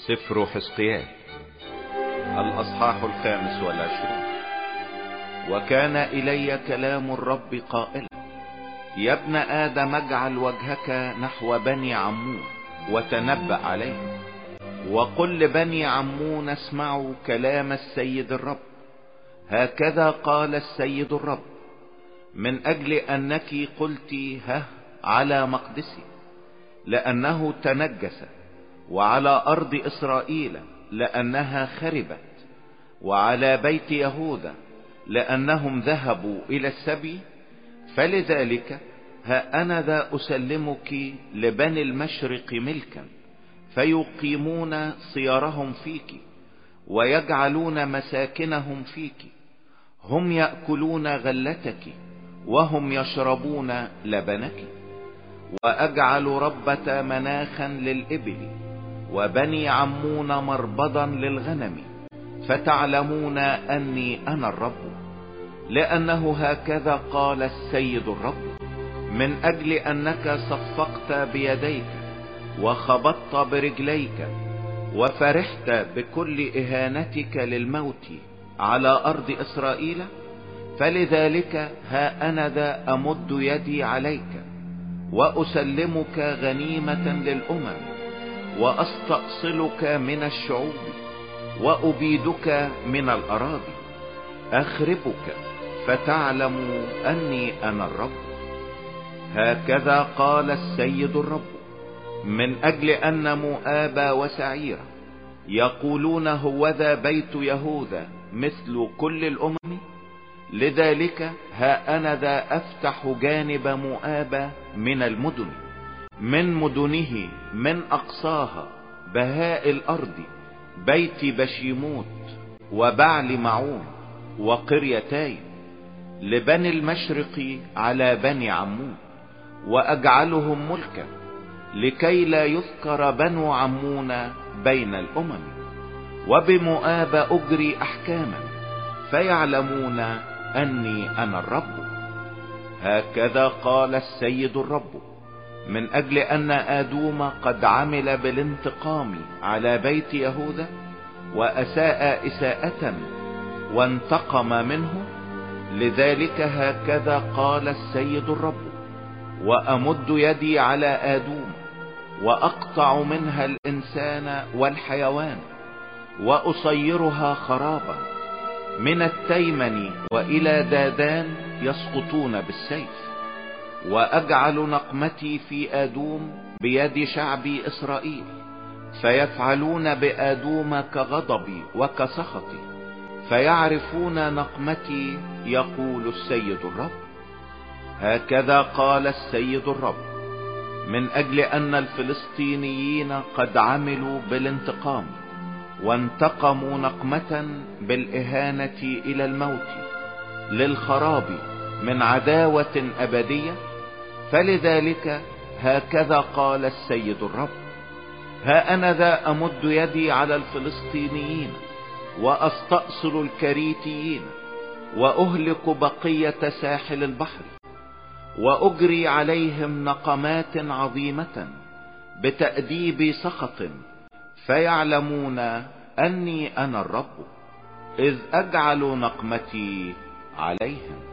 سفر حزقيال الأصحاح 25. وكان إلي كلام الرب قائلا: يا ابن آدم، اجعل وجهك نحو بني عمون وتنبأ عليهم، وقل لبني عمون: اسمعوا كلام السيد الرب. هكذا قال السيد الرب: من أجل أنك قلت ها على مقدسي لأنه تنجس، وعلى أرض إسرائيل لأنها خربت، وعلى بيت يهوذا لأنهم ذهبوا إلى السبي، فلذلك ها أنا ذا أسلمك لبني المشرق ملكا، فيقيمون صيارهم فيك ويجعلون مساكنهم فيك. هم يأكلون غلتك وهم يشربون لبنك. وأجعل ربة مناخا للإبل وبني عمون مربضا للغنم، فتعلمون أني أنا الرب. لأنه هكذا قال السيد الرب: من أجل أنك صفقت بيديك وخبطت برجليك وفرحت بكل إهانتك للموت على أرض إسرائيل، فلذلك ها أنا ذا أمد يدي عليك وأسلمك غنيمة للأمم، وأستأصلك من الشعوب وأبيدك من الأراضي، أخربك فتعلم أني أنا الرب. هكذا قال السيد الرب: من أجل أن مؤاب وسعير يقولون هوذا بيت يهوذا مثل كل الأمم، لذلك ها أنا ذا أفتح جانب مؤاب من المدن، من مدنه من أقصاها بهاء الأرض، بيت بشيموت وبعل معون وقريتين، لبني المشرق على بني عمون، وأجعلهم ملكا لكي لا يذكر بنو عمون بين الأمم. وبمؤاب أجري أحكاما، فيعلمون أني أنا الرب. هكذا قال السيد الرب: من أجل أن آدوم قد عمل بالانتقام على بيت يهوذا وأساء إساءة وانتقم منه، لذلك هكذا قال السيد الرب: وأمد يدي على آدوم وأقطع منها الإنسان والحيوان وأصيرها خرابا، من التيمن وإلى دادان يسقطون بالسيف. وأجعل نقمتي في آدوم بيد شعبي إسرائيل، فيفعلون بآدوم كغضبي وكسخطي، فيعرفون نقمتي، يقول السيد الرب. هكذا قال السيد الرب: من أجل أن الفلسطينيين قد عملوا بالانتقام وانتقموا نقمة بالإهانة إلى الموت للخراب من عداوة أبدية، فلذلك هكذا قال السيد الرب: ها أنا ذا أمد يدي على الفلسطينيين وأستأصل الكريتيين وأهلك بقية ساحل البحر، وأجري عليهم نقمات عظيمة بتأديب سخط، فيعلمون أني أنا الرب، إذ أجعل نقمتي عليهم.